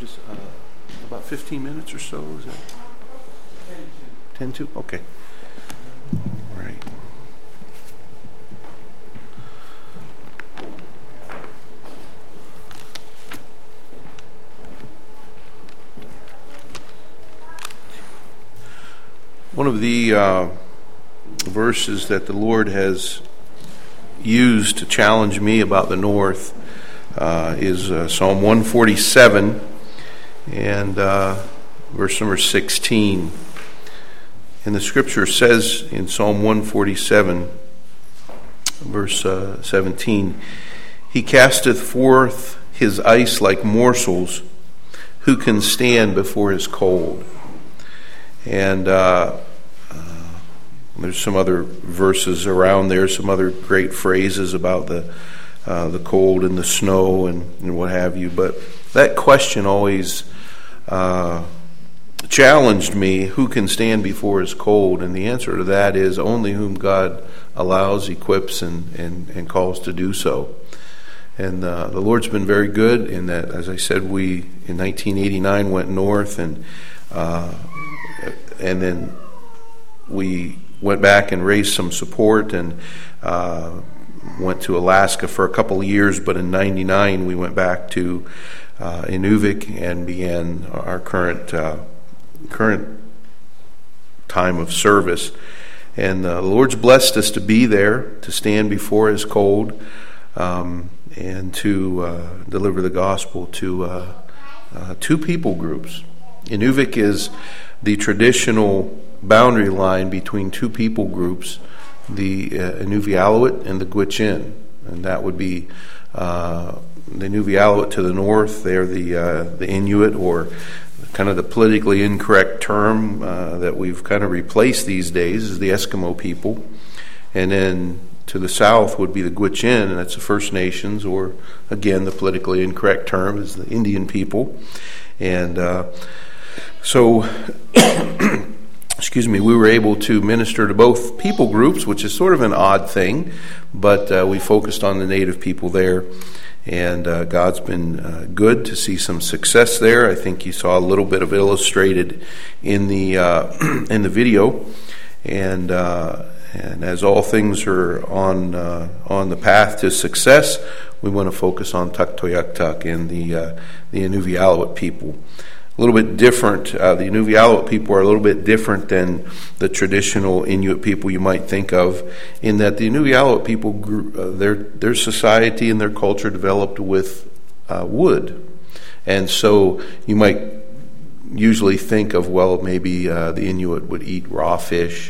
Just about 15 minutes or so, is that? 10 to? Okay. All right. One of the verses that the Lord has used to challenge me about the North is Psalm 147 and verse number 16. And the scripture says in Psalm 147, verse 17, He casteth forth his ice like morsels, who can stand before his cold? And there's some other verses around there, some other great phrases about the cold and the snow and what have you. But that question always challenged me, who can stand before his cold? And the answer to that is only whom God allows, equips, and calls to do so. And the Lord's been very good in that, as I said, we in 1989 went north and then we went back and raised some support and went to Alaska for a couple of years, but in 99 we went back to Inuvik and began our current time of service. And the Lord's blessed us to be there, to stand before his cold, and to deliver the gospel to two people groups. Inuvik is the traditional boundary line between two people groups, the Inuvialuit and the Gwich'in, and that would be the Inuvialuit to the north. They're the Inuit, or kind of the politically incorrect term that we've kind of replaced these days is the Eskimo people, and then to the south would be the Gwich'in, and that's the First Nations, or again the politically incorrect term is the Indian people, and so. We were able to minister to both people groups, which is sort of an odd thing, but we focused on the native people there, and God's been good to see some success there. I think you saw a little bit of illustrated in the video, and as all things are on the path to success, we want to focus on Tuktoyaktuk and the Inuvialuit people. A little bit different. The Inuvialuit people are a little bit different than the traditional Inuit people you might think of, in that the Inuvialuit people grew, their society and their culture developed with wood, and so you might usually think of, well, maybe the Inuit would eat raw fish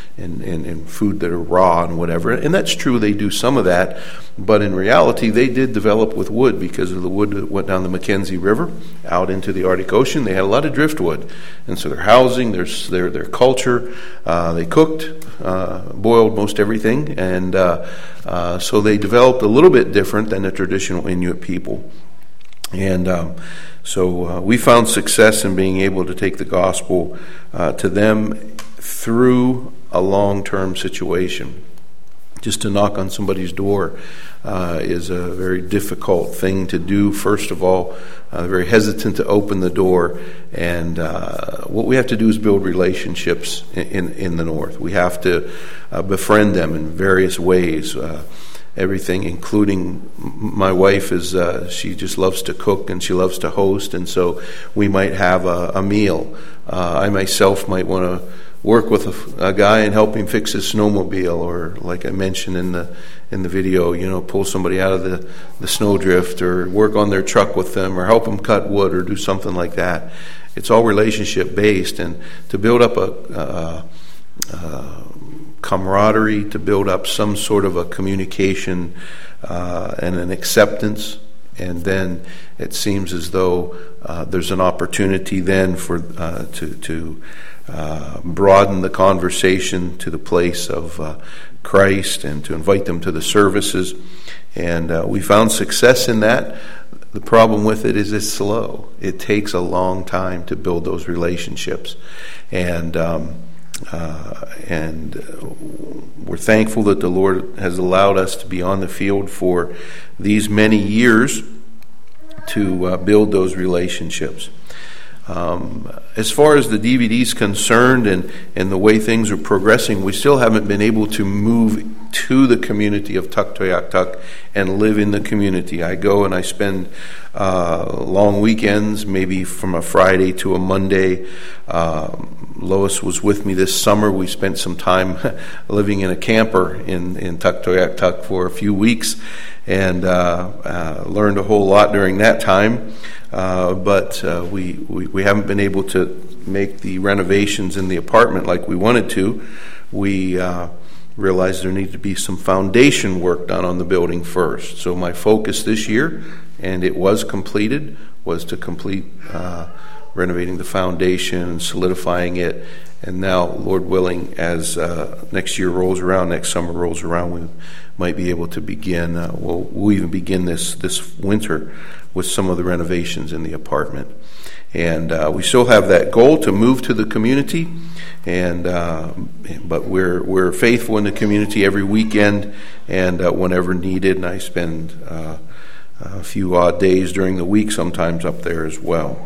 and food that are raw and whatever, and that's true, they do some of that, but in reality they did develop with wood because of the wood that went down the Mackenzie River out into the Arctic Ocean. They had a lot of driftwood, and so their housing, their culture, they cooked, boiled most everything, and so they developed a little bit different than the traditional Inuit people. And so we found success in being able to take the gospel to them through a long-term situation. Just to knock on somebody's door is a very difficult thing to do. First of all, very hesitant to open the door. And what we have to do is build relationships in the North. We have to befriend them in various ways. Everything, including my wife, is she just loves to cook and she loves to host, and so we might have a meal. I myself might want to work with a guy and help him fix his snowmobile, or like I mentioned in the video, pull somebody out of the snowdrift, or work on their truck with them, or help them cut wood, or do something like that. It's all relationship based, and to build up a camaraderie, to build up some sort of a communication and an acceptance, and then it seems as though there's an opportunity then for to broaden the conversation to the place of Christ, and to invite them to the services, and we found success in that. The problem with it is it's slow. It takes a long time to build those relationships, and we're thankful that the Lord has allowed us to be on the field for these many years build those relationships. As far as the DVD is concerned and the way things are progressing, we still haven't been able to move to the community of Tuktoyaktuk and live in the community. I go and I spend long weekends, maybe from a Friday to a Monday. Lois was with me this summer. We spent some time living in a camper in Tuktoyaktuk for a few weeks and learned a whole lot during that time. But we haven't been able to make the renovations in the apartment like we wanted to. We realized there needed to be some foundation work done on the building first. So my focus this year, and it was completed, was to complete renovating the foundation and solidifying it. And now, Lord willing, as next year rolls around, next summer rolls around, we might be able to begin, we'll even begin this winter with some of the renovations in the apartment. And we still have that goal to move to the community, and but we're faithful in the community every weekend and whenever needed. And I spend a few odd days during the week sometimes up there as well.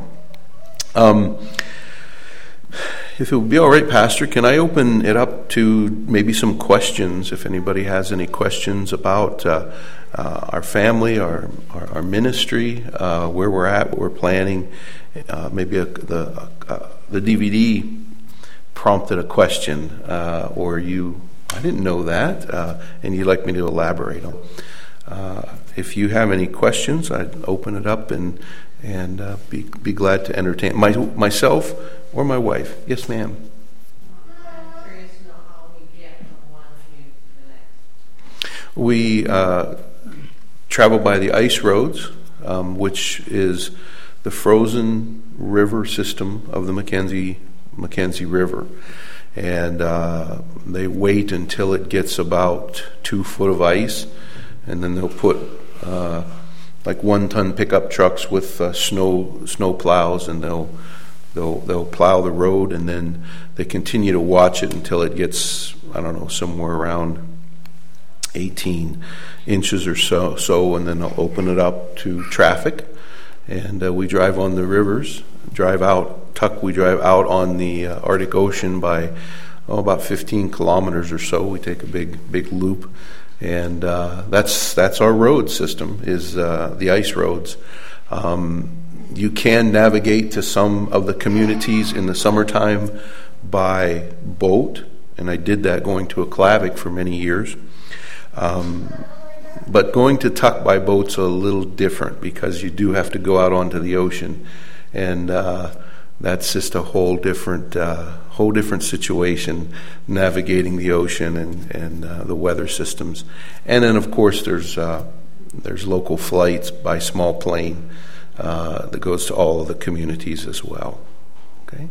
If it would be all right, Pastor, can I open it up to maybe some questions, if anybody has any questions about our family, our ministry, where we're at, what we're planning. Maybe the DVD prompted a question, or I didn't know that, and you'd like me to elaborate on. If you have any questions, I'd open it up and be glad to entertain myself or my wife. Yes, ma'am. I'm curious to know how we get from one community to the next. We travel by the ice roads, which is the frozen river system of the Mackenzie River. And they wait until it gets about 2 foot of ice, and then they'll put like 1-ton pickup trucks with snow plows, and they'll plow the road, and then they continue to watch it until it gets, I don't know, somewhere around 18 inches or so, and then they'll open it up to traffic. And we drive on the rivers, we drive out on the Arctic Ocean by about 15 kilometers or so. We take a big loop, and that's our road system, is the ice roads. You can navigate to some of the communities in the summertime by boat, and I did that going to Aklavik for many years. But going to Tuk by boat's a little different, because you do have to go out onto the ocean, and that's just a whole different situation, navigating the ocean and the weather systems. And then, of course, there's local flights by small plane that goes to all of the communities as well. Okay.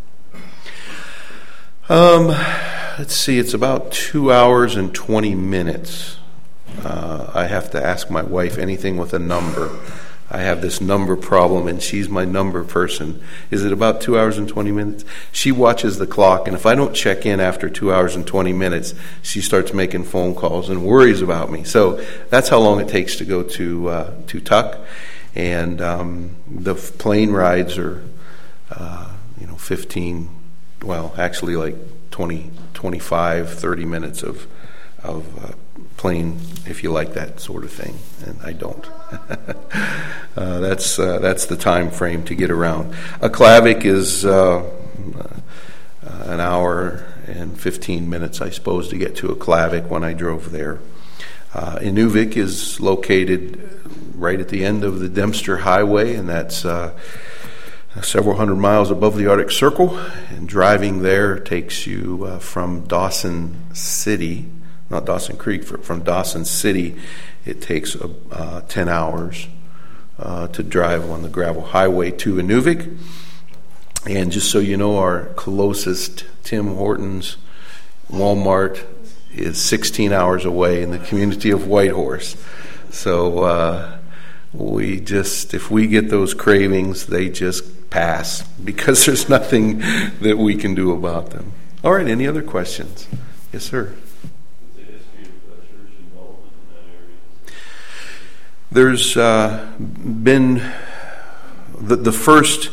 Let's see. It's about 2 hours and 20 minutes. I have to ask my wife anything with a number. I have this number problem, and she's my number person. Is it about 2 hours and 20 minutes? She watches the clock, and if I don't check in after 2 hours and 20 minutes, she starts making phone calls and worries about me. So that's how long it takes to go to Tuk. And the plane rides are, 15, well, actually like 20, 25, 30 minutes of plane, if you like that sort of thing, and I don't. That's the time frame to get around. Aklavik is an hour and 15 minutes, I suppose, to get to Aklavik when I drove there. Inuvik is located right at the end of the Dempster Highway, and that's several hundred miles above the Arctic Circle. And driving there takes you from Dawson City, not Dawson Creek, from Dawson City, it takes 10 hours to drive on the gravel highway to Inuvik. And just so you know, our closest Tim Hortons Walmart is 16 hours away in the community of Whitehorse. So if we get those cravings, they just pass, because there's nothing that we can do about them. All right, any other questions? Yes, sir. There's been the first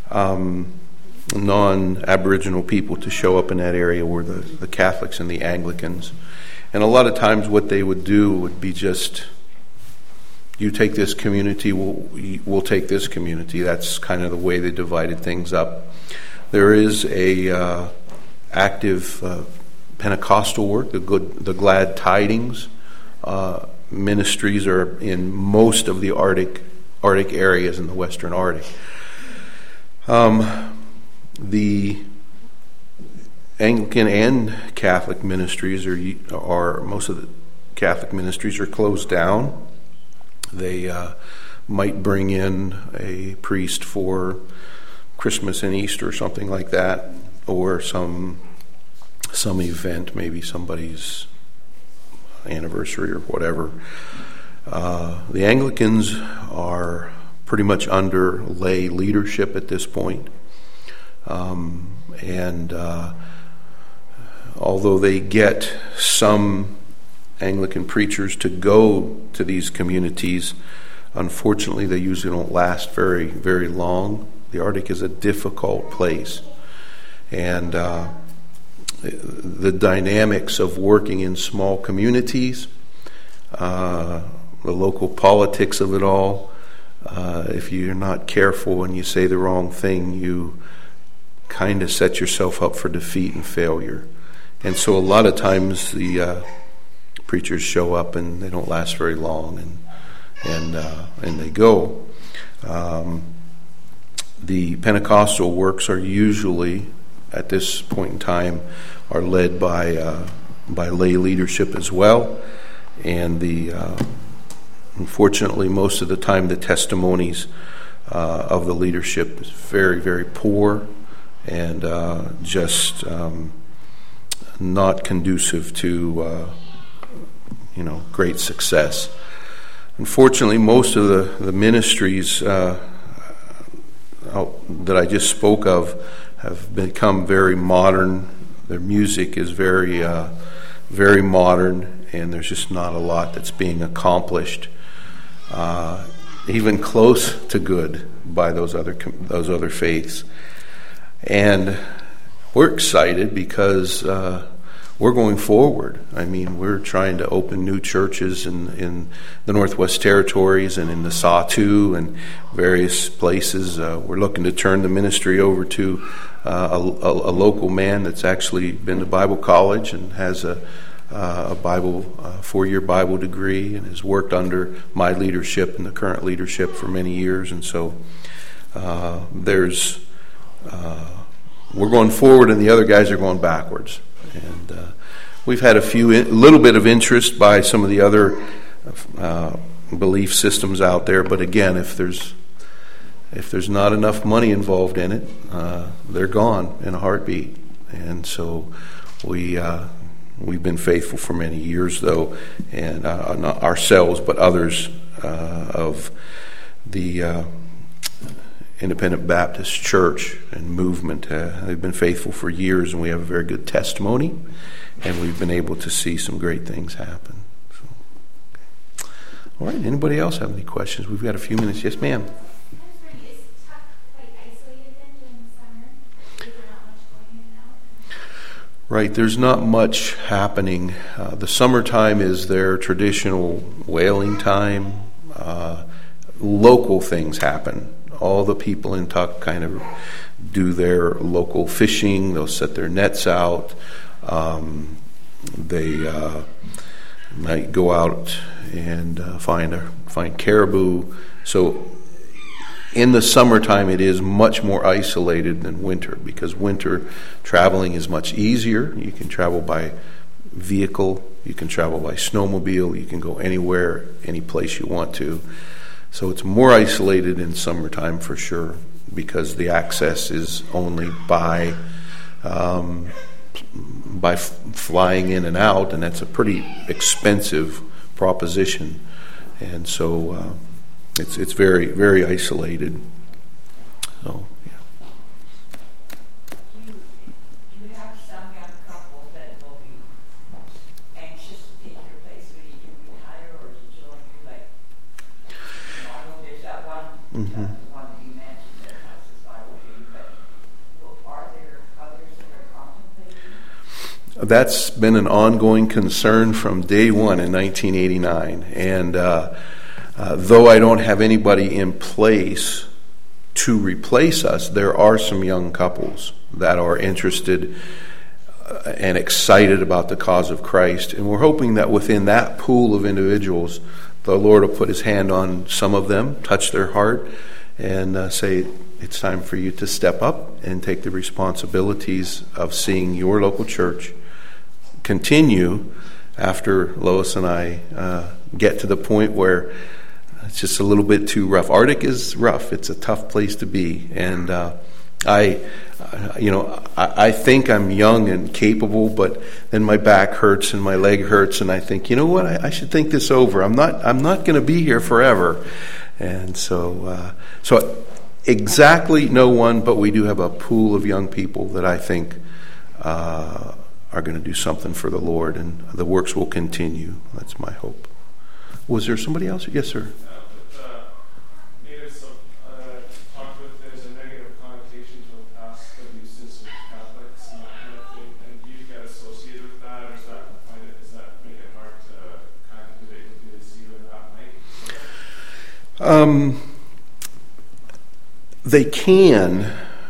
non-Aboriginal people to show up in that area were the Catholics and the Anglicans. And a lot of times what they would do would be just, you take this community, we'll take this community. That's kind of the way they divided things up. There is a active Pentecostal work, the Glad Tidings ministries are in most of the Arctic areas in the Western Arctic. The Anglican and Catholic ministries are most of the Catholic ministries are closed down. They might bring in a priest for Christmas and Easter or something like that, or some event, maybe somebody's anniversary or whatever. The Anglicans are pretty much under lay leadership at this point. And although they get some Anglican preachers to go to these communities, unfortunately they usually don't last very, very long. The Arctic is a difficult place. And the dynamics of working in small communities, the local politics of it all, if you're not careful and you say the wrong thing, you kind of set yourself up for defeat and failure. And so a lot of times the preachers show up and they don't last very long, and they go. The Pentecostal works are usually, at this point in time, are led by lay leadership as well, and unfortunately most of the time the testimonies of the leadership is very, very poor and just not conducive to great success. Unfortunately, most of the ministries that I just spoke of have become very modern. Their music is very, very modern, and there's just not a lot that's being accomplished, even close to good, by those other faiths. And we're excited because we're going forward. I mean, we're trying to open new churches in the Northwest Territories and in the Sahtu and various places. We're looking to turn the ministry over to a local man that's actually been to Bible college and has a 4-year Bible degree and has worked under my leadership and the current leadership for many years. And so we're going forward and the other guys are going backwards. And we've had a little bit of interest by some of the other belief systems out there, but again, if there's not enough money involved in it, they're gone in a heartbeat. And so we've been faithful for many years, though, and not ourselves, but others of the Independent Baptist Church and movement. They've been faithful for years, and we have a very good testimony, and we've been able to see some great things happen. So, okay. All right, anybody else have any questions? We've got a few minutes. Yes, ma'am. Right, there's not much happening. The summertime is their traditional whaling time. Local things happen. All the people in Tuk kind of do their local fishing. They'll set their nets out. They might go out and find caribou. So in the summertime, it is much more isolated than winter, because winter traveling is much easier. You can travel by vehicle, you can travel by snowmobile, you can go anywhere, any place you want to. So it's more isolated in summertime for sure, because the access is only by flying in and out, and that's a pretty expensive proposition. And so it's very, very isolated. So, yeah. You have some young couples that will be anxious to take your place when you do retire, or did you only that's been an ongoing concern from day one in 1989. And though I don't have anybody in place to replace us, there are some young couples that are interested and excited about the cause of Christ. And we're hoping that within that pool of individuals, the Lord will put his hand on some of them, touch their heart, and say, it's time for you to step up and take the responsibilities of seeing your local church continue after Lois and I get to the point where it's just a little bit too rough. Arctic is rough. It's a tough place to be. And I think I'm young and capable, but then my back hurts and my leg hurts, and I think, you know what, I should think this over. I'm not going to be here forever. And so exactly no one, but we do have a pool of young people that I think are going to do something for the Lord, and the works will continue. That's my hope. Was there somebody else? Yes, sir. There's a negative connotation to the past abuses of Catholics and that kind of thing. And do you get associated with that, or does that make it hard to kind of do the see you in that light? They can,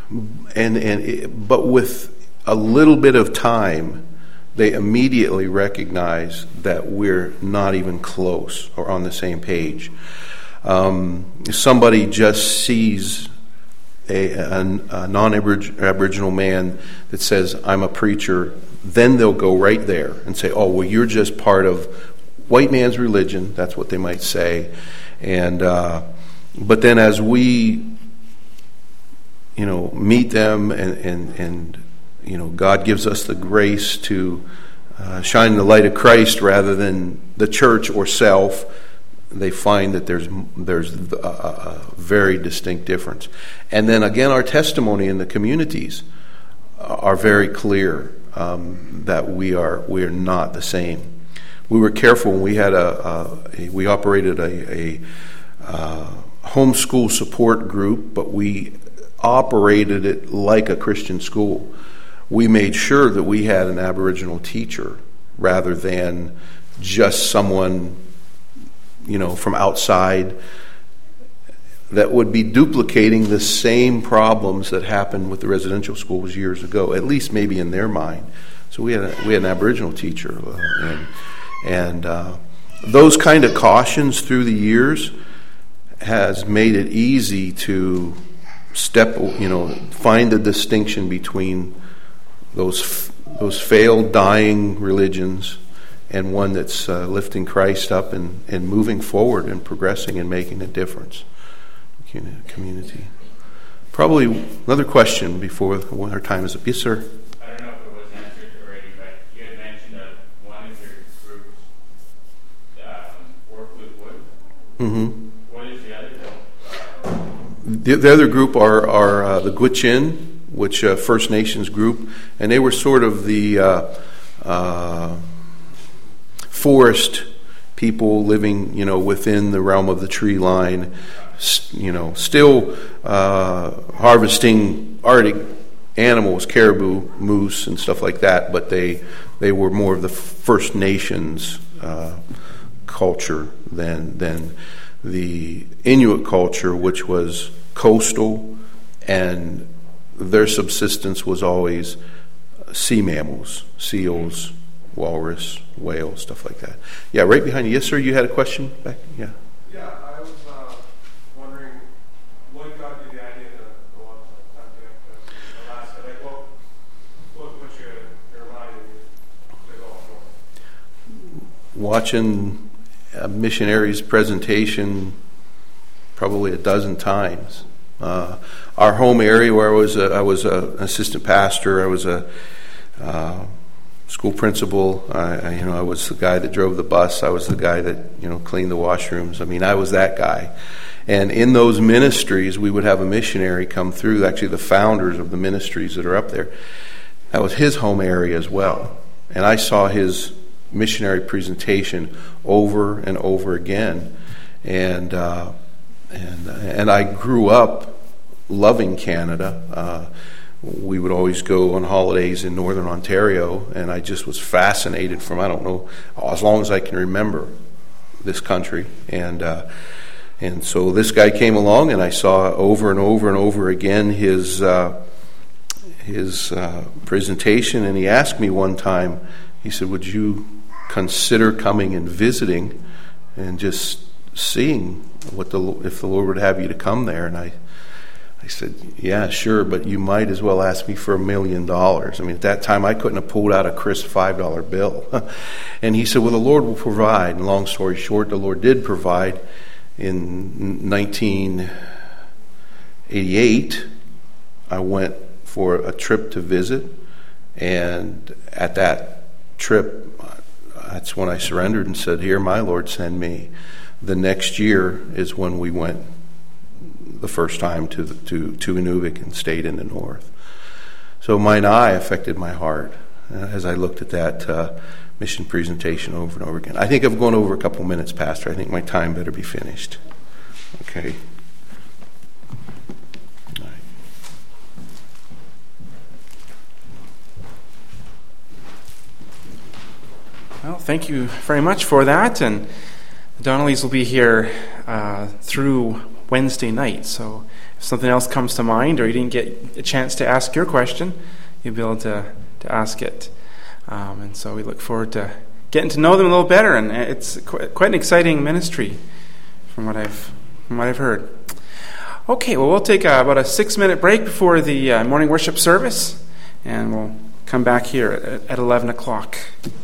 but with a little bit of time, they immediately recognize that we're not even close or on the same page. If somebody just sees a non-Aboriginal man that says, I'm a preacher, then they'll go right there and say, oh, well, you're just part of white man's religion. That's what they might say. And but then as we meet them, and God gives us the grace to shine the light of Christ rather than the church or self, they find that there's a very distinct difference. And then again, our testimony in the communities are very clear that we are not the same. We were careful when we had we operated a homeschool support group, but we operated it like a Christian school. We made sure that we had an Aboriginal teacher rather than just someone, from outside that would be duplicating the same problems that happened with the residential schools years ago, at least maybe in their mind. So we had an Aboriginal teacher, and those kind of cautions through the years has made it easy to find the distinction between those failed, dying religions and one that's lifting Christ up and moving forward and progressing and making a difference in the community. Probably another question before our time is up. Yes, sir. I don't know if it was answered already, but you had mentioned that one of your groups work with wood. Mm-hmm. What is the other group? The other group are the Gwich'in, which First Nations group, and they were sort of the forest people living, within the realm of the tree line, still harvesting Arctic animals, caribou, moose, and stuff like that, but they were more of the First Nations culture than the Inuit culture, which was coastal, and their subsistence was always sea mammals, seals, walrus, whales, stuff like that. Yeah, right behind you. Yes, sir, you had a question back? Yeah. Yeah, I was wondering what got you the idea to go on to Alaska? Like, what put your mind to go on? Watching a missionary's presentation probably a dozen times. Our home area, where I was an assistant pastor, I was a school principal. I was the guy that drove the bus. I was the guy that cleaned the washrooms. I was that guy. And in those ministries, we would have a missionary come through. Actually, the founders of the ministries that are up there, that was his home area as well. And I saw his missionary presentation over and over again, and I grew up loving Canada. we would always go on holidays in northern Ontario, and I just was fascinated from, I don't know, as long as I can remember, this country. And so this guy came along, and I saw over and over and over again his presentation, and he asked me one time, he said, would you consider coming and visiting and just seeing if the Lord would have you to come there? And I said, yeah, sure, but you might as well ask me for $1 million. I mean, at that time, I couldn't have pulled out a crisp $5 bill. And he said, well, the Lord will provide. And long story short, the Lord did provide. In 1988, I went for a trip to visit, and at that trip, that's when I surrendered and said, here, my Lord, send me. The next year is when we went the first time to Inuvik and stayed in the north. So mine eye affected my heart as I looked at that mission presentation over and over again. I think I've gone over a couple minutes, Pastor. I think my time better be finished. Okay. All right. Well, thank you very much for that. And the Donnellys will be here through Wednesday night. So if something else comes to mind or you didn't get a chance to ask your question, you'll be able to ask it. And so we look forward to getting to know them a little better. And it's quite an exciting ministry from what I've heard. Okay, well, we'll take about a 6-minute break before the morning worship service, and we'll come back here at 11 o'clock.